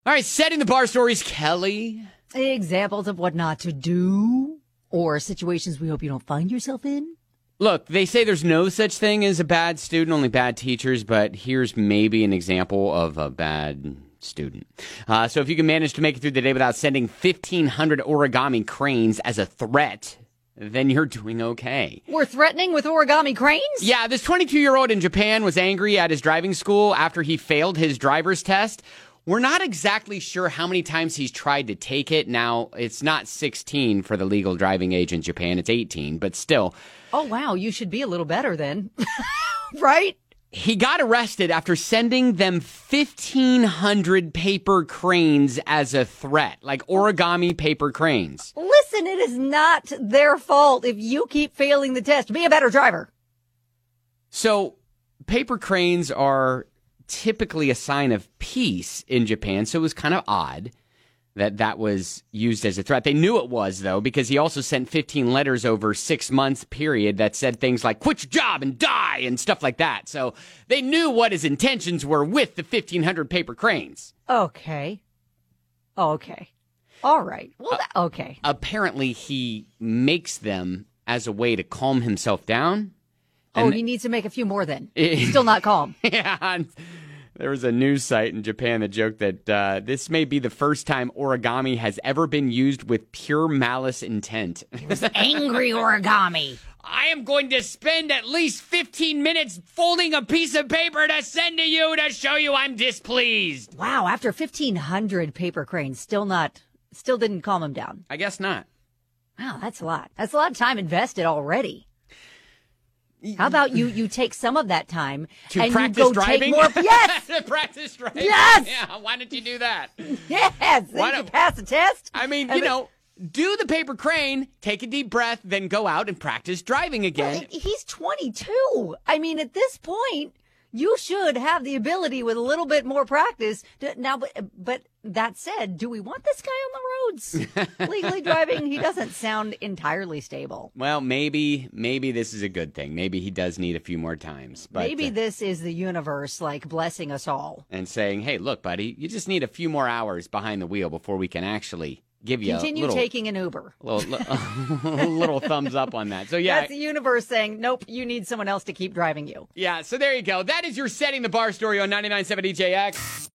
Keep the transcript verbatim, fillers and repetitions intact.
All right, setting the bar stories, Kelly. Examples of what not to do or situations we hope you don't find yourself in. Look, they say there's no such thing as a bad student, only bad teachers, but here's maybe an example of a bad student. Uh, so if you can manage to make it through the day without sending fifteen hundred origami cranes as a threat, then you're doing okay. We're threatening with origami cranes? Yeah, this twenty-two-year-old in Japan was angry at his driving school after he failed his driver's test. We're not exactly sure how many times he's tried to take it. Now, it's not sixteen for the legal driving age in Japan. It's eighteen, but still. Oh, wow. You should be a little better then. Right? He got arrested after sending them fifteen hundred paper cranes as a threat, like origami paper cranes. Listen, it is not their fault if you keep failing the test. Be a better driver. So, paper cranes are typically a sign of peace in Japan, so it was kind of odd that that was used as a threat. They knew it was, though, because he also sent fifteen letters over six months period that said things like, quit your job and die, and stuff like that. So they knew what his intentions were with the fifteen hundred paper cranes. Okay. Okay. All right. Well, that, okay. Apparently, he makes them as a way to calm himself down. Oh, he needs to make a few more then. He's still not calm. Yeah. There was a news site in Japan that joked that uh, this may be the first time origami has ever been used with pure malice intent. Angry origami. I am going to spend at least fifteen minutes folding a piece of paper to send to you to show you I'm displeased. Wow, after fifteen hundred paper cranes, still not, still didn't calm him down. I guess not. Wow, that's a lot. That's a lot of time invested already. How about you, you take some of that time to and practice you go driving? take more. Yes! To practice driving? Yes! Yeah, why didn't you do that? Yes! Why Then you don't- pass the test. I mean, And you know, do the paper crane, take a deep breath, then go out and practice driving again. Well, he's twenty-two. I mean, at this point, you should have the ability with a little bit more practice. To, now, but, but that said, do we want this guy on the roads legally driving? He doesn't sound entirely stable. Well, maybe, maybe this is a good thing. Maybe he does need a few more times. But, Maybe uh, this is the universe, like, blessing us all. and saying, hey, look, buddy, you just need a few more hours behind the wheel before we can actually give you Continue a little, taking an Uber. little, little thumbs up on that. So, yeah. That's the universe saying, nope, you need someone else to keep driving you. Yeah, so there you go. That is your Setting the Bar story on ninety-nine point seven D J X.